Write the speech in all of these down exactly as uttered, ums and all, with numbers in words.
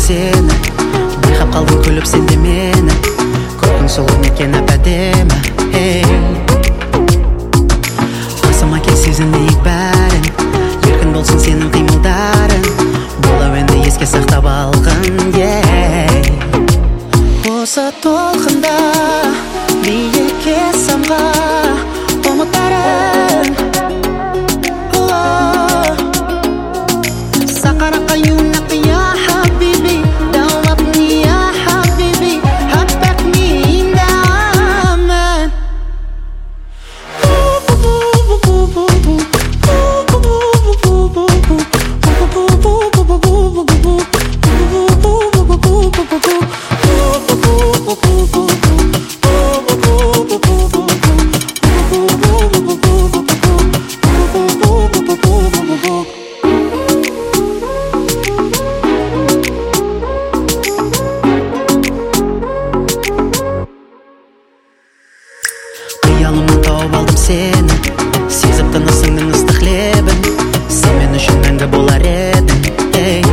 сені, байқап қалдым күліп сен де мені. Көрдің сұлу екен әп-әдемі, ей. Қасыма кел сезінейік бәрін, еркін болсын сенің қимылдарың, бұл әуенді еске сақтап алғын, ей. Осы толқында биікке самға ұмыттарың, سقرق عيونك يا حبيبي، دوبني يا حبيبي، حبكني دائما. Қиялымнан тауып алдым сені, сезіп тынысыңның ыстық лебін, сен мен үшін мәңгі болар едің, ей.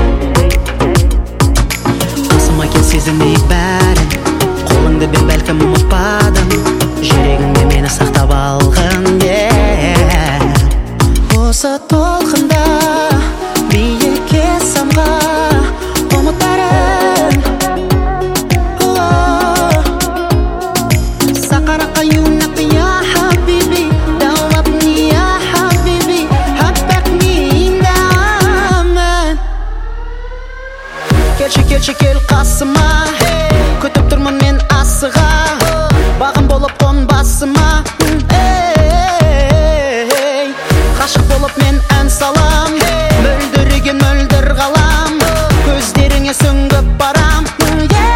Қасыма кел сезінейік бәрін, қолыңды бер бәлкім ұмытпадым, жүрегіңде мені сақтап алғын, ей. Осы толқында биікке самға ұмыттарың, سقرق عيونك يا حبيبي، دوبني يا حبيبي، حبكني دائما. Келші келші кел қасыма, күтіп тұрмын мен асыға, бағым болып қон басыма, ей. Ғашық болып мен ән салам, мөлдіреген мөлдір ғалам, көздеріңе сүңгіп барам, ей.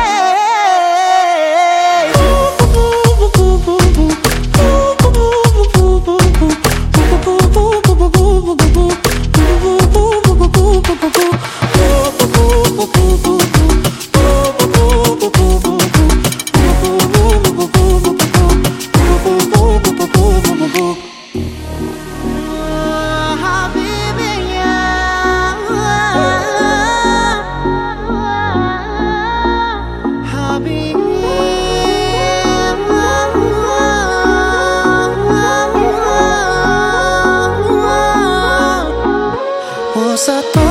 Satu